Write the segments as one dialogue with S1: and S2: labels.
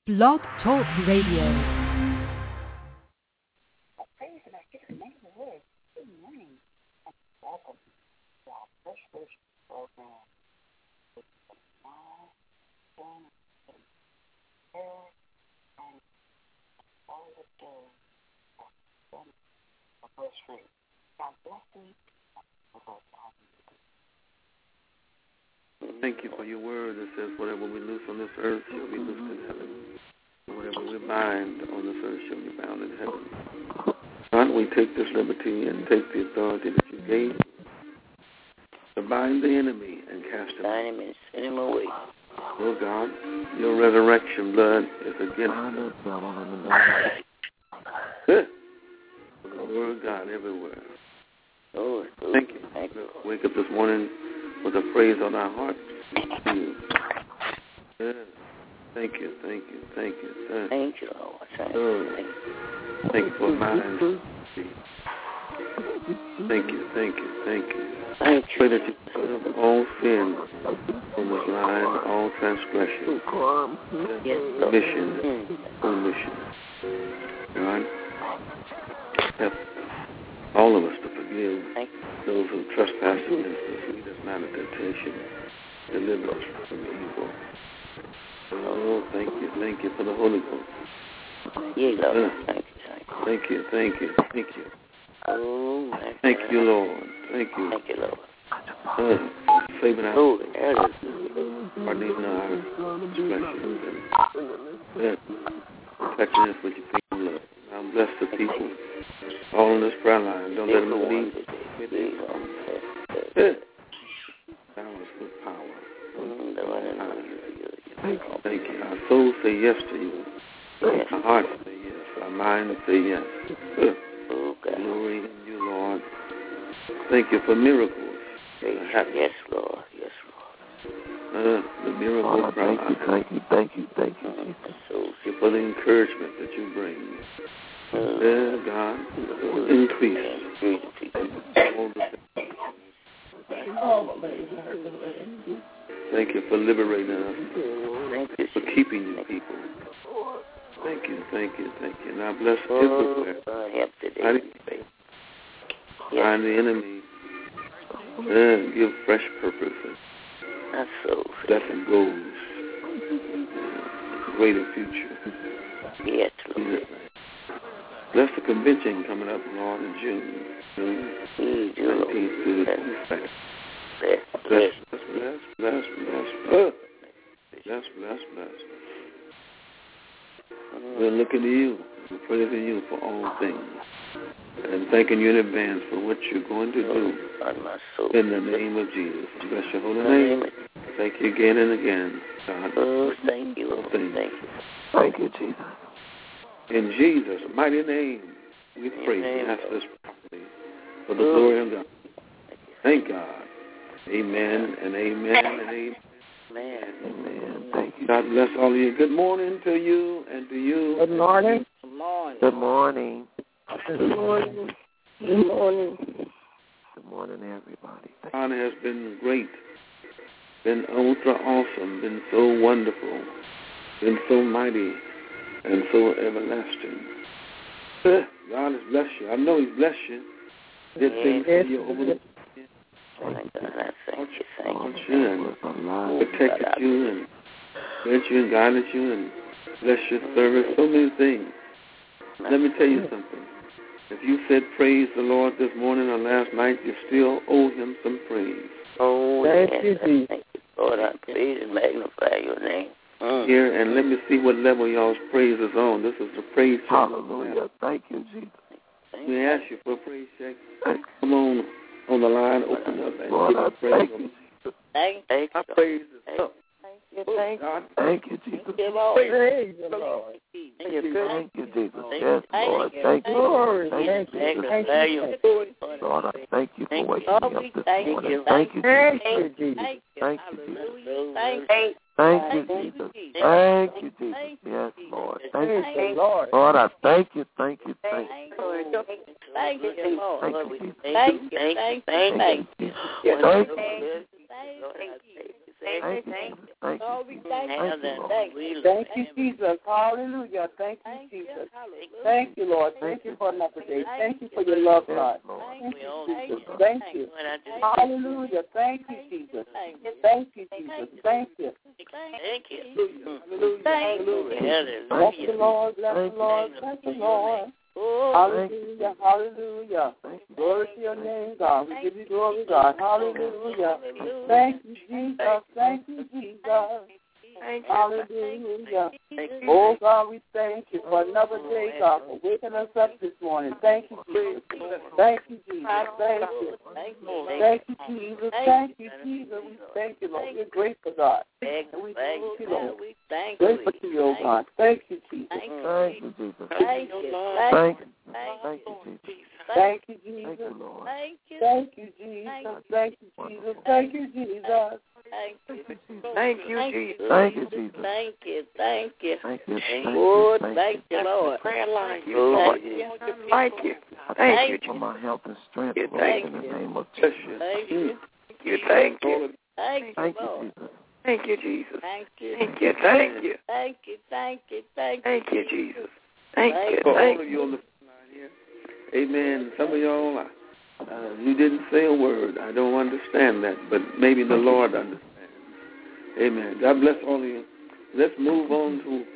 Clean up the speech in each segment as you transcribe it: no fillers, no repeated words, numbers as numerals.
S1: Blog Talk Radio.
S2: Good morning, and welcome to our first worship program. With and all the day of anniversary. God bless you.
S3: Thank you for your word that says whatever we loose on this earth shall be loosed in heaven. Whatever we bind on this earth shall be bound in heaven. God, we take this liberty and take the authority that you gave to bind the enemy and cast him out.
S2: Send him away.
S3: Oh God, your resurrection blood is against us. The word of God everywhere.
S2: Oh,
S3: thank you. Wake up this morning with a praise on our hearts. Thank you. Thank you,
S2: Lord.
S3: Thank you for minds. Thank you. Pray that you put all sin from this line, all transgression, omission. God, help all of us to forgive those who trespass against us. Lead us not into temptation. Deliver us from evil. Oh, thank you for the Holy Ghost. Thank you.
S2: Oh,
S3: thank you, Lord. Thank you, Lord. Saving our pardoning our transgressions and protecting us with your people, Lord. Now bless the people all in this prayer line. Don't let them leave. Power us with power. Thank you. Our soul say yes to you. Our heart say yes. Our mind say yes. Glory in you, Lord. Thank you for miracles.
S2: Yes, Lord.
S3: The miracle prayer.
S4: Thank you, Jesus.
S3: Thank you for the encouragement that you bring. God, increase. Thank you for liberating us. Thank you for keeping your people. Thank you. Now bless everywhere. Find the enemy. Give fresh purpose. Blessing goals. Greater future.
S2: Yes, Lord.
S3: Bless the convention coming up, Lord, in June. 19th through the 22nd. Bless. We're looking to you. We're praising you for all things. And thanking you in advance for what you're going to do. In the name of Jesus. Bless your holy name. Thank you again and again, God.
S2: Thank you.
S4: Thank you, Jesus.
S3: In Jesus' mighty name, we pray and ask this properly for the glory of God. Thank God. Amen and amen and amen.
S4: Amen. Thank you.
S3: God bless all of you. Good morning to you and to you.
S4: Good morning.
S2: Good morning,
S4: everybody.
S3: God has been great, been ultra awesome, been so wonderful, been so mighty, and so everlasting. God has blessed you. I know He's blessed you. Did things for you over the
S2: Thank you.
S3: protected you and led you and guided you and blessed your service. So many things. Let me tell you something. If you said praise the Lord this morning or last night, you still owe Him some praise.
S4: Thank you, Jesus.
S2: Thank you, Lord. I praise and magnify your name.
S3: Here, and let me see what level y'all's praise is on. This is the praise check.
S4: Hallelujah. Thank you, Jesus.
S3: We ask you for a praise check. Come on the line, open up and
S4: Lord,
S3: give
S4: I
S3: us praise.
S2: Thank you.
S3: Our praise is up.
S4: Thank you, Jesus.
S2: Praise the Lord.
S4: Thank you, Jesus. Yes, Lord. Thank you. Thank you, Jesus. Lord, I thank you for waking me up this morning. Thank you, Jesus. Thank you, Jesus. Thank you, Jesus. Thank you, Jesus. Yes, Lord. Thank you, Lord. Lord, I thank you. Thank you, Jesus.
S2: Thank you.
S4: Thank you. Thank you.
S5: Thank you, Jesus. Hallelujah. Thank you, Jesus. Thank you, Lord. Thank you for another day. Thank you for your love, God. Thank you, Jesus. Thank you. Hallelujah. Thank you, Jesus. Thank you, Jesus. Thank you.
S2: Thank you.
S5: Hallelujah. Bless the Lord. Bless the Lord. Bless the Lord. Hallelujah. Hallelujah. Glory to your name, God. We give you glory, God. Hallelujah. Thank you, Jesus. Thank you, Jesus. Hallelujah. Oh, God, we thank you for another day, God, for waking us up this morning. Thank you, Jesus. Thank you, Jesus. Thank you. Thank you, Jesus. Thank you, Jesus. We thank you, Lord. We're grateful, God. And we thank you, Lord. Grateful to you, oh God. Thank you, Jesus.
S4: Thank you, Jesus.
S5: Thank you.
S4: Thank you, Jesus.
S5: Thank you, Jesus.
S4: Thank you, Lord.
S5: Thank you, Jesus. Thank you, Jesus. Thank you, Jesus.
S2: Thank you.
S3: Thank you, Jesus.
S4: Thank you, Jesus.
S2: Thank you. Thank you.
S4: Thank you.
S2: Lord, thank you, Lord.
S3: Prayer line, you, Lord. Thank you. Thank you,
S4: for my health and strength, Lord,
S3: Thank
S4: in the name of
S3: you.
S4: Jesus.
S2: Thank you.
S3: Thank you.
S2: Thank you,
S4: Thank you,
S2: Lord.
S4: Jesus.
S3: Thank you, Jesus.
S2: Thank you.
S3: Thank you. Thank you.
S2: Thank you. Thank you. Thank you.
S3: Thank you, Jesus. Thank you.
S2: For
S3: Thank
S2: all
S3: you on the line here. Amen. Some of y'all, you didn't say a word. I don't understand that, but maybe the Lord understands. Amen. God bless all of you. Let's move on to,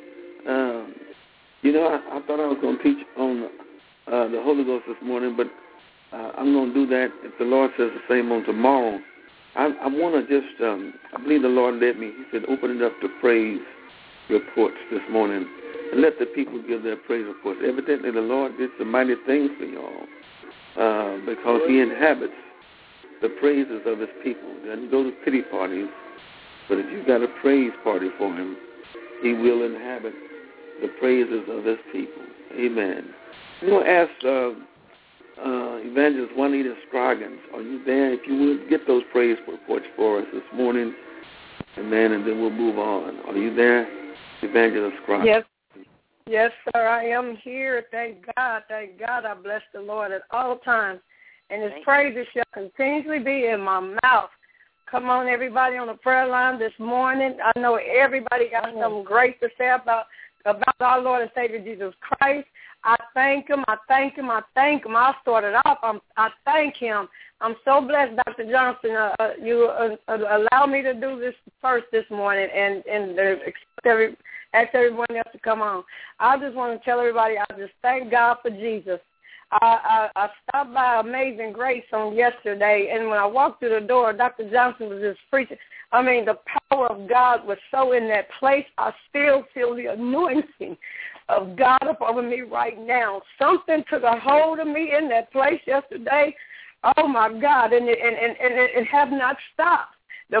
S3: I thought I was going to teach on the Holy Ghost this morning, but I'm going to do that if the Lord says the same on tomorrow. I want to just, I believe the Lord led me. He said, open it up to praise reports this morning and let the people give their praise reports. Evidently, the Lord did some mighty things for y'all because he inhabits the praises of his people. He doesn't go to pity parties, but if you've got a praise party for him, he will inhabit the praises of his people. Amen. I'm going to ask Evangelist Juanita Scroggins, are you there? If you would, get those praise reports for us this morning. Amen, and then we'll move on. Are you there, Evangelist Scroggins?
S6: Yes. Yes, sir, I am here. Thank God. Thank God. I bless the Lord at all times, and his praises shall continually be in my mouth. Come on, everybody on the prayer line this morning. I know everybody got something great to say about our Lord and Savior Jesus Christ. I thank him. I thank him. I thank him. I started off. I thank him. I'm so blessed, Dr. Johnson. You allow me to do this first this morning and ask everyone else to come on. I just want to tell everybody I just thank God for Jesus. I stopped by Amazing Grace on yesterday, and when I walked through the door, Dr. Johnson was just preaching. I mean, the power of God was so in that place. I still feel the anointing of God up over me right now. Something took a hold of me in that place yesterday. Oh, my God, and it have not stopped.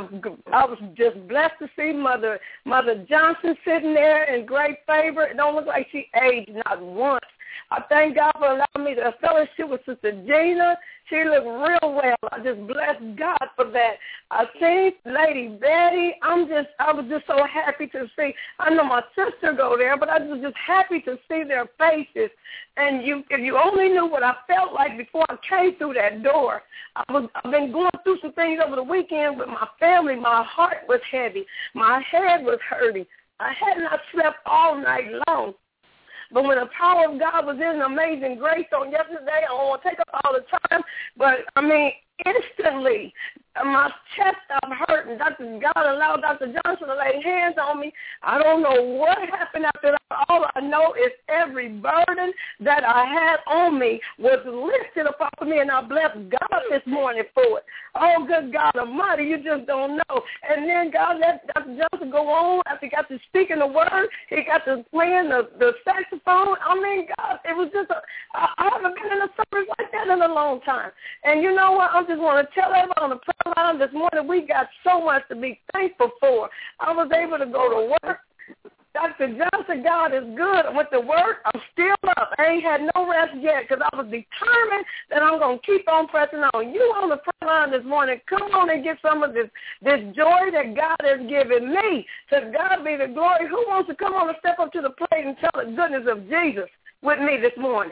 S6: I was just blessed to see Mother Johnson sitting there in great favor. It don't look like she aged not once. I thank God for allowing me to fellowship with Sister Gina. She looked real well. I just bless God for that. I seen Lady Betty. I was just so happy to see. I know my sister go there, but I was just happy to see their faces. And if you only knew what I felt like before I came through that door. I've been going through some things over the weekend with my family. My heart was heavy. My head was hurting. I had not slept all night long. But when the power of God was in Amazing Grace on yesterday, I don't want to take up all the time, but, I mean, instantly, my chest stopped hurting. God allowed Dr. Johnson to lay hands on me. I don't know what happened after that. All I know is every burden that I had on me was lifted up off of me, and I bless God this morning for it. Oh, good God Almighty, you just don't know. And then God let Dr. Johnson go on after he got to speaking the word. He got to playing the saxophone. I mean, God, it was just I haven't been in a service like that in a long time. And you know what? I just want to tell everyone on the prayer line this morning, we got so much to be thankful for. I was able to go to work. Dr. Johnson, God is good. I went to work. I'm still up. I ain't had no rest yet because I was determined that I'm going to keep on pressing on. You on the prayer line this morning, come on and get some of this joy that God has given me. To God be the glory. Who wants to come on and step up to the plate and tell the goodness of Jesus with me this morning?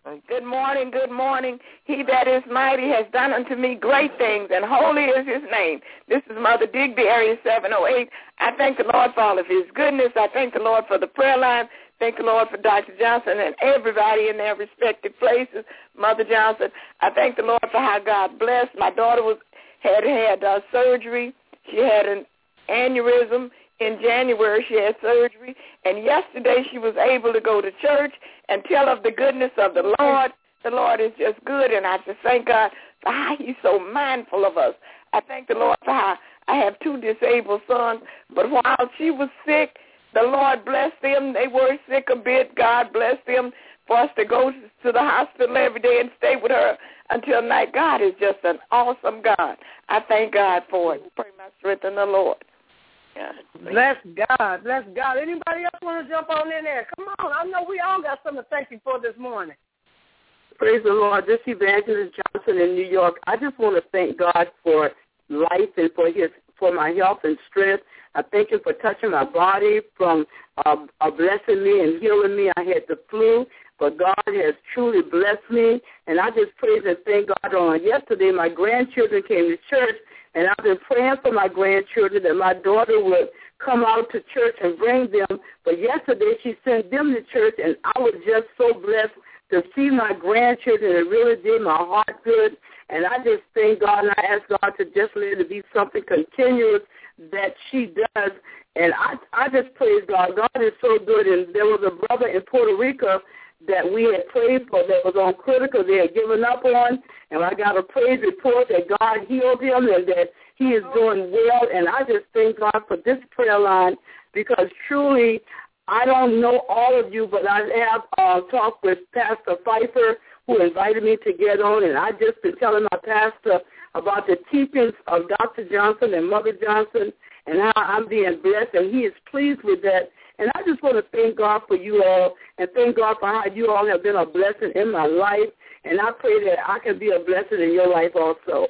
S7: Good morning, good morning. He that is mighty has done unto me great things, and holy is his name. This is Mother Digby, Area 708. I thank the Lord for all of his goodness. I thank the Lord for the prayer line. Thank the Lord for Dr. Johnson and everybody in their respective places. Mother Johnson, I thank the Lord for how God blessed. My daughter had surgery. She had an aneurysm. In January, she had surgery, and yesterday she was able to go to church and tell of the goodness of the Lord. The Lord is just good, and I just thank God for how he's so mindful of us. I thank the Lord for how I have 2 disabled sons, but while she was sick, the Lord blessed them. They were sick a bit. God blessed them for us to go to the hospital every day and stay with her until night. God is just an awesome God. I thank God for it. Pray my strength in the Lord.
S6: God. Bless God. Bless God. Anybody else want to jump on in there? Come on. I know we all got something to thank you for this morning.
S5: Praise the Lord. This is Evangelist Johnson in New York. I just want to thank God for life and for my health and strength. I thank him for touching my body, from blessing me and healing me. I had the flu, but God has truly blessed me, and I just praise and thank God. On yesterday, my grandchildren came to church, and I've been praying for my grandchildren that my daughter would come out to church and bring them. But yesterday she sent them to church, and I was just so blessed to see my grandchildren. It really did my heart good. And I just thank God, and I ask God to just let it be something continuous that she does. And I just praise God. God is so good. And there was a brother in Puerto Rico that we had prayed for that was on critical. They had given up on, and I got a praise report that God healed him and that he is doing well. And I just thank God for this prayer line, because truly I don't know all of you, but I have talked with Pastor Pfeiffer, who invited me to get on, and I just been telling my pastor about the teachings of Dr. Johnson and Mother Johnson and how I'm being blessed, and he is pleased with that. And I just want to thank God for you all, and thank God for how you all have been a blessing in my life. And I pray that I can be a blessing in your life also.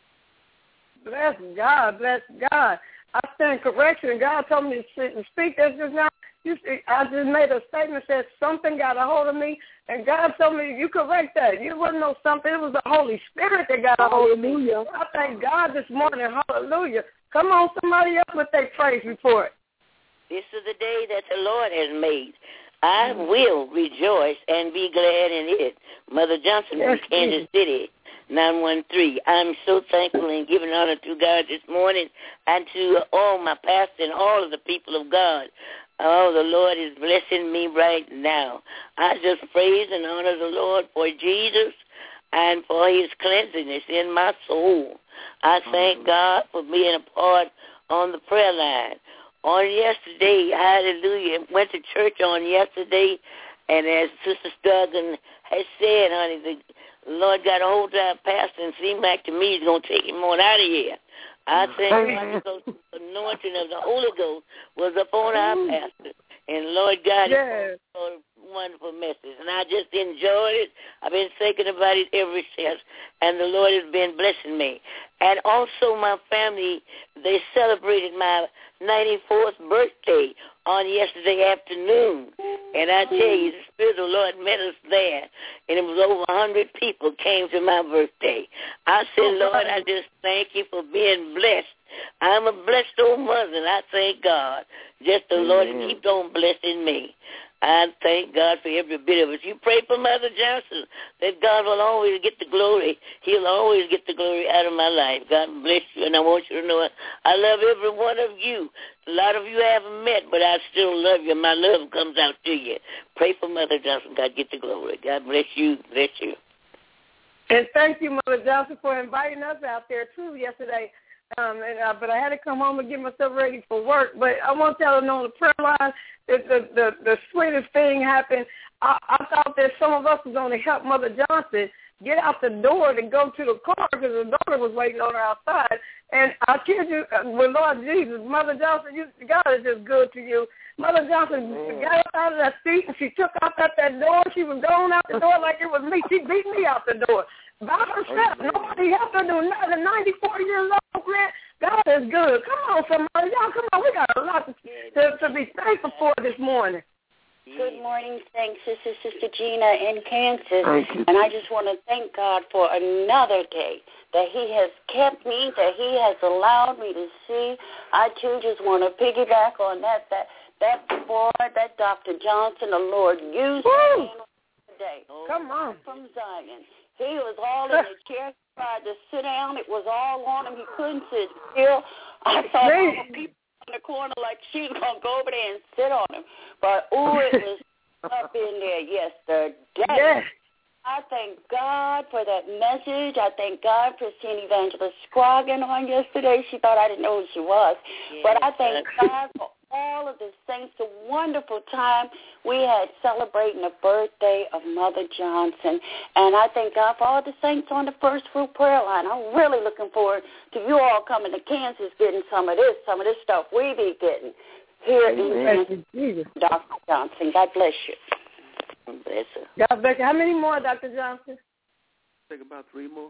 S6: Bless God, bless God. I stand correction, and God told me to sit and speak this just now. I just made a statement that said something got a hold of me, and God told me, you correct that. It wasn't no something. It was the Holy Spirit that got a hold of me. I thank God this morning. Hallelujah. Come on, somebody else with their praise report.
S2: This is the day that the Lord has made. I will rejoice and be glad in it. Mother Johnson from Kansas City, 913. I'm so thankful and giving honor to God this morning, and to all my pastors and all of the people of God. Oh, the Lord is blessing me right now. I just praise and honor the Lord for Jesus and for his cleanliness in my soul. I thank God for being a part on the prayer line. On yesterday, hallelujah, went to church on yesterday, and as Sister Stuggan has said, honey, the Lord got a hold of our pastor, and seemed like to me he's going to take him on out of here. I think the anointing of the Holy Ghost was upon our pastor. And Lord God, it's a wonderful message. And I just enjoyed it. I've been thinking about it ever since. And the Lord has been blessing me. And also my family, they celebrated my 94th birthday on yesterday afternoon. And I tell you, the Spirit of the Lord met us there. And it was over 100 people came to my birthday. I said, Lord, I just thank you for being blessed. I'm a blessed old mother, and I thank God. Just the Lord to keep on blessing me. I thank God for every bit of it. You pray for Mother Johnson, that God will always get the glory. He'll always get the glory out of my life. God bless you, and I want you to know I love every one of you. A lot of you I haven't met, but I still love you. My love comes out to you. Pray for Mother Johnson. God get the glory. God bless you. Bless you.
S6: And thank you, Mother Johnson, for inviting us out there, too, yesterday. But I had to come home and get myself ready for work. But I want y'all to know on the prayer line, the sweetest thing happened. I thought that some of us was going to help Mother Johnson get out the door to go to the car because the daughter was waiting on her outside. And I kid you, with Lord Jesus, Mother Johnson, God is just good to you. Mother Johnson got up out of that seat, and she took off at that door. She was going out the door like it was me. She beat me out the door by herself. Nobody helped her do nothing. 94 years old, man. God is good. Come on, somebody. Y'all, come on. We got a lot to be thankful for this morning.
S8: Good morning. Thanks. This is Sister Gina in Kansas. And I just want to thank God for another day that he has kept me, that he has allowed me to see. I, too, just want to piggyback on that boy, that Dr. Johnson, the Lord used him today.
S6: Come on.
S8: From Zion. He was all in the chair, tried to sit down. It was all on him. He couldn't sit still. I saw all the people in the corner like she was going to go over there and sit on him. But, it was up in there yesterday.
S6: Yes.
S8: I thank God for that message. I thank God for seeing Evangelist Scroggin on yesterday. She thought I didn't know who she was. Yes. But I thank God for all of the saints, the wonderful time we had celebrating the birthday of Mother Johnson. And I thank God for all the saints on the First Fruit Prayer Line. I'm really looking forward to you all coming to Kansas getting some of this stuff we be getting here in Kansas. Dr. Johnson, God bless you. God bless you.
S6: God bless you. How many more, Dr. Johnson?
S3: Take about 3 more.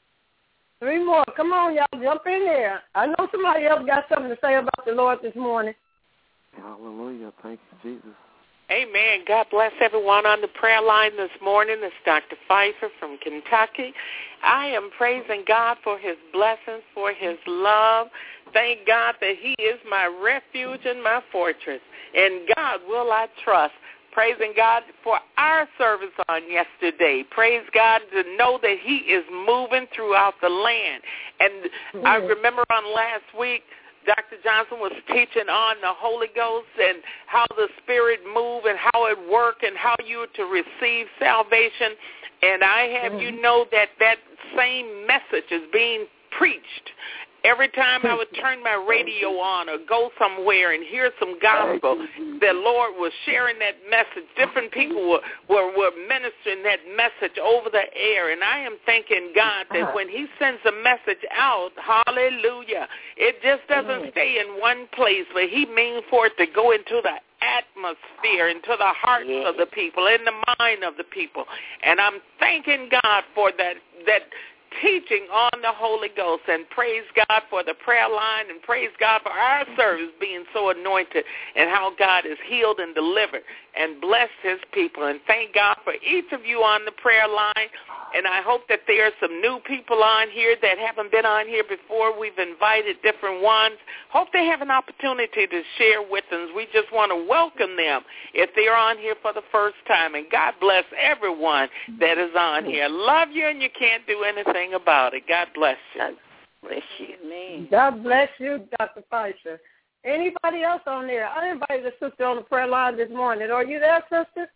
S6: 3 more. Come on, y'all. Jump in there. I know somebody else got something to say about the Lord this morning.
S4: Hallelujah. Thank you, Jesus.
S9: Amen. God bless everyone on the prayer line this morning. It's Dr. Pfeiffer from Kentucky. I am praising God for his blessings, for his love. Thank God that he is my refuge and my fortress. In God will I trust. Praising God for our service on yesterday. Praise God to know that he is moving throughout the land. And I remember on last week, Dr. Johnson was teaching on the Holy Ghost and how the Spirit move and how it work and how you are to receive salvation. And I have you know that same message is being preached. Every time I would turn my radio on or go somewhere and hear some gospel, the Lord was sharing that message. Different people were ministering that message over the air. And I am thanking God that when he sends a message out, hallelujah, it just doesn't stay in one place, but he means for it to go into the atmosphere, into the hearts of the people, in the mind of the people. And I'm thanking God for that teaching on the Holy Ghost, and praise God for the prayer line, and praise God for our service being so anointed, and how God has healed and delivered and blessed his people. And thank God for each of you on the prayer line. And I hope that there are some new people on here that haven't been on here before. We've invited different ones. Hope they have an opportunity to share with us. We just want to welcome them if they're on here for the first time. And God bless everyone that is on here. Love you, and you can't do anything about it. God bless you.
S8: God bless you. Amen.
S6: God bless you, Dr. Pfeiffer. Anybody else on there? I invited a sister on the prayer line this morning. Are you there, sister?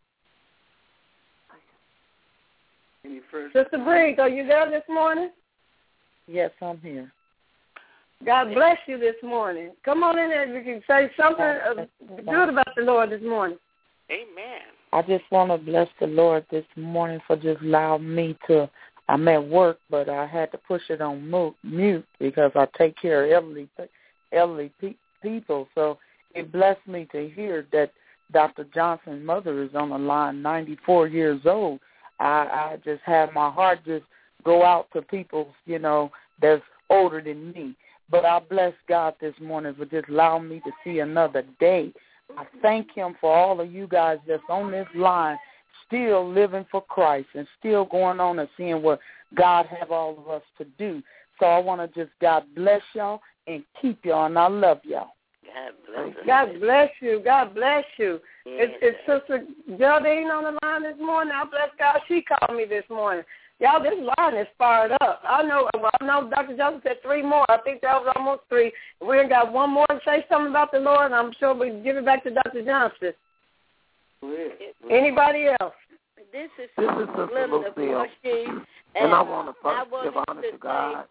S6: Sister Briggs, are you there this morning?
S10: Yes, I'm here.
S6: God bless you this morning. Come on in there. You can say something good about the Lord this morning.
S9: Amen.
S10: I just want to bless the Lord this morning for just allowing me to, I'm at work, but I had to push it on mute because I take care of elderly people. So it blessed me to hear that Dr. Johnson's mother is on the line, 94 years old. I just have my heart just go out to people, that's older than me. But I bless God this morning for just allowing me to see another day. I thank him for all of you guys that's on this line, still living for Christ and still going on and seeing what God have all of us to do. So I want to just, God bless y'all and keep y'all, and I love y'all.
S6: God bless you. God bless you. Yes. It's Sister Geraldine on the line this morning. I bless God. She called me this morning. Y'all, this line is fired up. I know Dr. Johnson said 3 more. I think that was almost 3. We got one more to say something about the Lord, and I'm sure we give it back to Dr. Johnson. Anybody else?
S8: This is
S4: Sister Lucille, and I want to first give honor to God.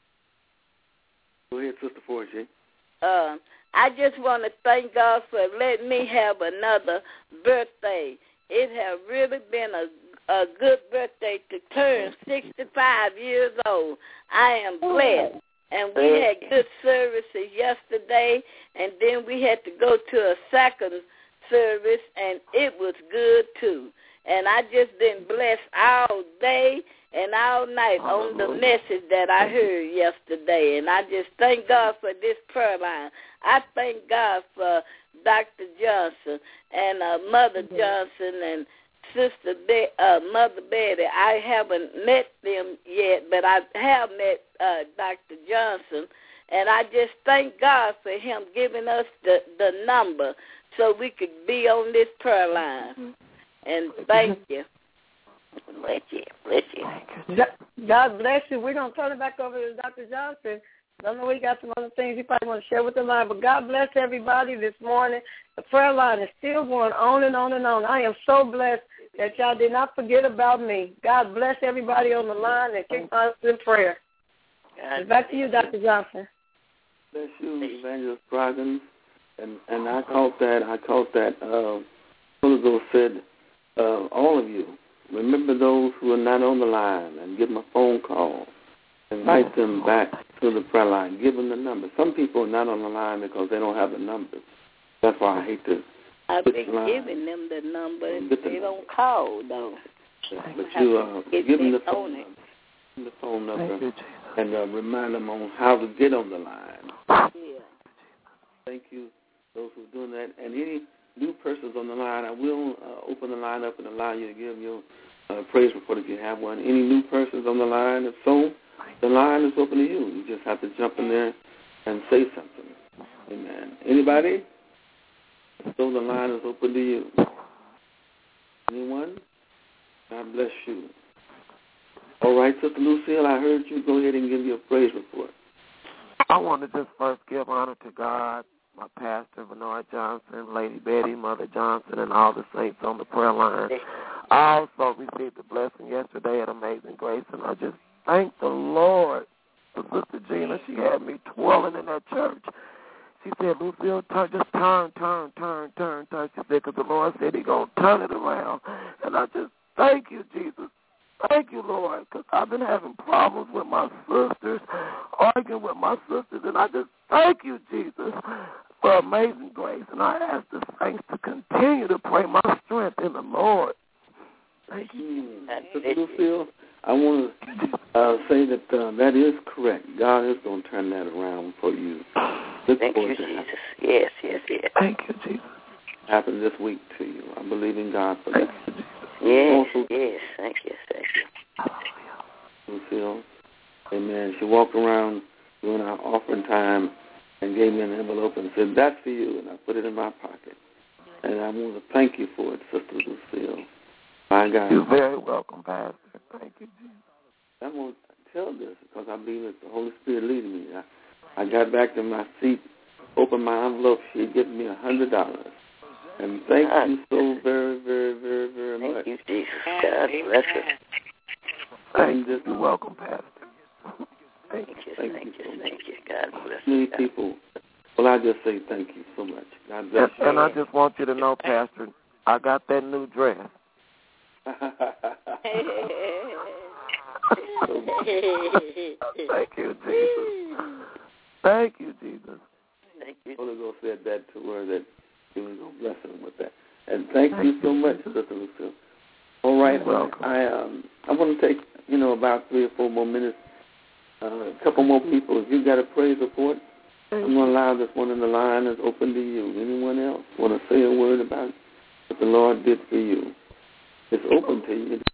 S3: Go ahead, Sister Forge.
S8: I just want to thank God for letting me have another birthday. It has really been a good birthday to turn 65 years old. I am blessed. And we had good services yesterday, and then we had to go to a second service, and it was good too. And I just been blessed all day and all night on the message that I heard yesterday. And I just thank God for this prayer line. I thank God for
S11: Dr. Johnson and Mother Johnson and Sister Mother Betty. I haven't met them yet, but I have met Dr. Johnson, and I just thank God for him giving us the number so we could be on this prayer line. And thank you.
S2: Bless you. Bless you.
S6: God bless you. We're going to turn it back over to Dr. Johnson. I know we got some other things you probably want to share with the line, but God bless everybody this morning. The prayer line is still going on and on and on. I am so blessed that y'all did not forget about me. God bless everybody on the line and keep us in prayer. Back to you, Dr. Johnson.
S3: Bless you, Evangelist Scroggins. And I caught that Holy Ghost said, all of you, remember those who are not on the line and give them a phone call. Invite them back to the prayer line. Give them the number. Some people are not on the line because they don't have the numbers. That's why I hate to.
S11: I've been giving them the number. They don't call, though.
S3: But you give them the phone number and remind them on how to get on the line.
S11: Yeah.
S3: Thank you, those who are doing that. And any new persons on the line, I will open the line up and allow you to give your praise report if you have one. Any new persons on the line? If so, the line is open to you. You just have to jump in there and say something. Amen. Anybody? So the line is open to you. Anyone? God bless you. All right, Sister Lucille, I heard you. Go ahead and give your praise report.
S4: I want to just first give honor to God, my pastor, Bernard Johnson, Lady Betty, Mother Johnson, and all the saints on the prayer line. I also received a blessing yesterday at Amazing Grace, and I just thank the Lord for Sister Gina. She had me twirling in that church. She said, Lucille, just turn. She said, because the Lord said He's going to turn it around. And I just thank you, Jesus. Thank you, Lord, because I've been having problems with my sisters, arguing with my sisters, and I just thank you, Jesus, for Amazing Grace. And I ask the saints to continue to pray my strength in the Lord. Thank you.
S3: Sister Lucille, I want to say that that is correct. God is going to turn that around for you.
S2: Thank you, Jesus. Yes.
S4: Thank you, Jesus.
S3: Happen this week to you. I believe in God for that.
S2: Yes. Thank you.
S3: Lucille, amen. She walked around during our offering time and gave me an envelope and said, that's for you, and I put it in my pocket. And I want to thank you for it, Sister Lucille. My God.
S4: You're very welcome, Pastor. Thank you, Jesus.
S3: I'm going to tell this because I believe it's the Holy Spirit leading me. I got back to my seat, opened my envelope. She had given me $100. And thank you so very, very, very, very much.
S2: Thank you, Jesus. God bless you.
S3: Thank you.
S4: You're welcome, Pastor.
S2: Thank you. God bless
S3: you. Many people. Well, I just say thank you so much. God bless you.
S4: And I just want you to know, Pastor, I got that new dress. Thank you, Jesus. Thank you, Jesus.
S2: Thank you.
S3: Holy Ghost said that to her that He was going to bless him with that. And thank you so much, Sister Lucille. All right. I want to take, about 3 or 4 more minutes. A couple more people. If you've got a praise report, I'm going to allow this one in the line is open to you. Anyone else want to say a word about what the Lord did for you? It's open to you.